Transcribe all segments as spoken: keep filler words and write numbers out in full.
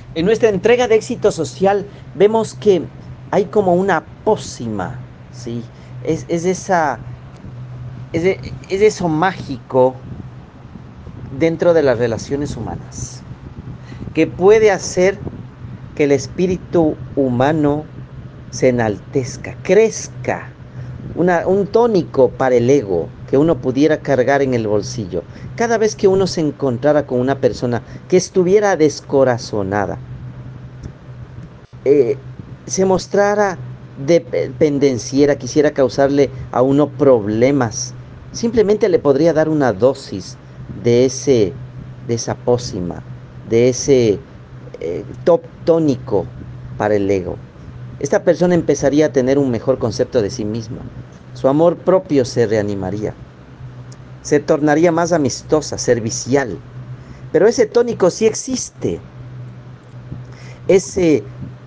En nuestra entrega de éxito social vemos que hay como una pócima, ¿sí? Es, es esa, es, de- es eso mágico dentro de las relaciones humanas, que puede hacer que el espíritu humano se enaltezca, crezca, una, un tónico para el ego que uno pudiera cargar en el bolsillo. Cada vez que uno se encontrara con una persona que estuviera descorazonada, eh, se mostrara dependenciera, quisiera causarle a uno problemas, simplemente le podría dar una dosis de ese, de esa pócima, de ese eh, top tónico para el ego. Esta persona empezaría a tener un mejor concepto de sí misma. Su amor propio se reanimaría. Se tornaría más amistosa, servicial. Pero ese tónico sí existe. Ese,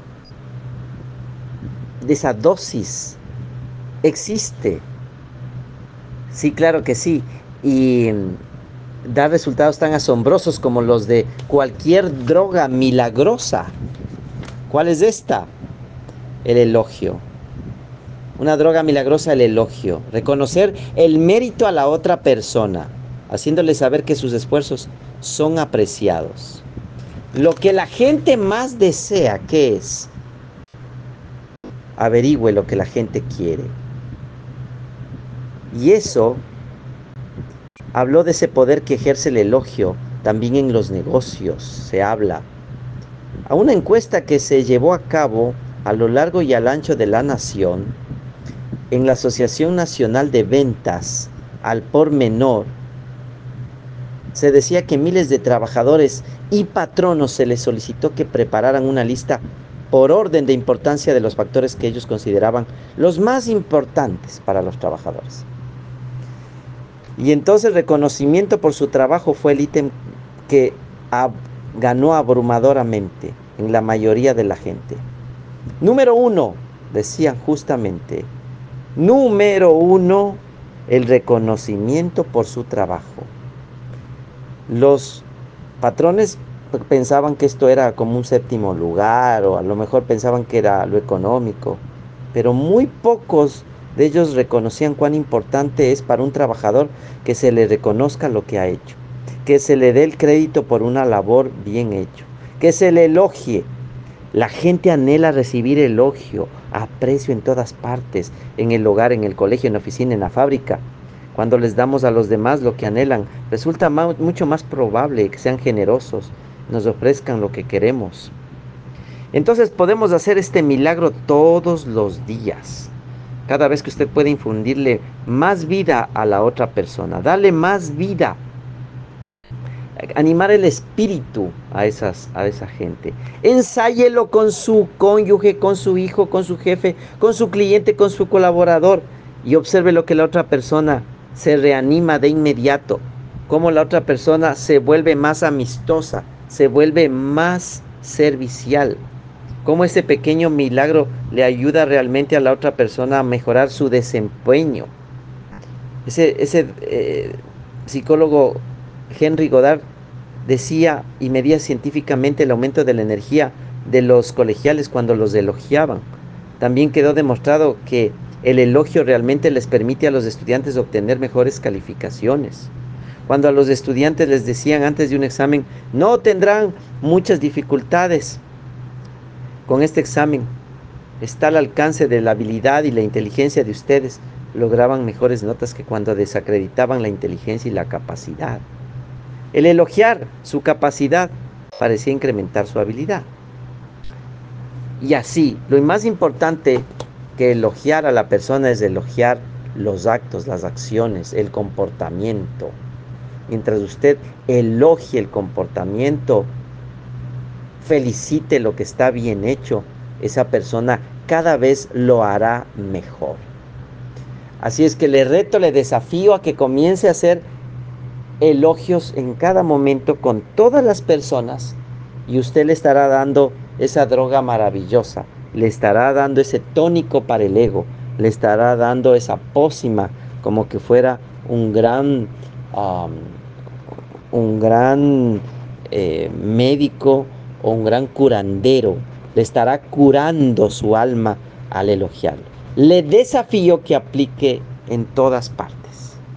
de esa dosis existe. Sí, claro que sí. Y mm, da resultados tan asombrosos como los de cualquier droga milagrosa. ¿Cuál es esta? El elogio. Una droga milagrosa, el elogio. Reconocer el mérito a la otra persona, haciéndole saber que sus esfuerzos son apreciados. Lo que la gente más desea, ¿qué es? Averigüe lo que la gente quiere. Y eso habló de ese poder que ejerce el elogio también en los negocios, se habla. A una encuesta que se llevó a cabo a lo largo y al ancho de la nación, en la Asociación Nacional de Ventas al por menor, se decía que miles de trabajadores y patronos se les solicitó que prepararan una lista por orden de importancia de los factores que ellos consideraban los más importantes para los trabajadores. Y entonces reconocimiento por su trabajo fue el ítem que ab- ganó abrumadoramente en la mayoría de la gente. Número uno, decían justamente, número uno, el reconocimiento por su trabajo. Los patrones pensaban que esto era como un séptimo lugar o a lo mejor pensaban que era lo económico, pero muy pocos de ellos reconocían cuán importante es para un trabajador que se le reconozca lo que ha hecho, que se le dé el crédito por una labor bien hecho, que se le elogie. La gente anhela recibir elogio, aprecio en todas partes, en el hogar, en el colegio, en la oficina, en la fábrica. Cuando les damos a los demás lo que anhelan, resulta ma- mucho más probable que sean generosos, nos ofrezcan lo que queremos. Entonces podemos hacer este milagro todos los días. Cada vez que usted puede infundirle más vida a la otra persona, darle más vida, animar el espíritu a, esas, a esa gente. Ensáyelo con su cónyuge, con su hijo, con su jefe, con su cliente, con su colaborador y observe lo que la otra persona se reanima de inmediato, cómo la otra persona se vuelve más amistosa, se vuelve más servicial, cómo ese pequeño milagro le ayuda realmente a la otra persona a mejorar su desempeño. Ese, ese eh, psicólogo Henry Goddard decía y medía científicamente el aumento de la energía de los colegiales cuando los elogiaban. También quedó demostrado que el elogio realmente les permite a los estudiantes obtener mejores calificaciones. Cuando a los estudiantes les decían antes de un examen, no tendrán muchas dificultades con este examen, está al alcance de la habilidad y la inteligencia de ustedes, lograban mejores notas que cuando desacreditaban la inteligencia y la capacidad. El elogiar su capacidad parecía incrementar su habilidad. Y así, lo más importante que elogiar a la persona es elogiar los actos, las acciones, el comportamiento. Mientras usted elogie el comportamiento, felicite lo que está bien hecho, esa persona cada vez lo hará mejor. Así es que le reto, le desafío a que comience a hacer elogios en cada momento con todas las personas y usted le estará dando esa droga maravillosa, le estará dando ese tónico para el ego, le estará dando esa pócima como que fuera un gran, um, un gran eh, médico o un gran curandero. Le estará curando su alma al elogiarlo. Le desafío que aplique en todas partes.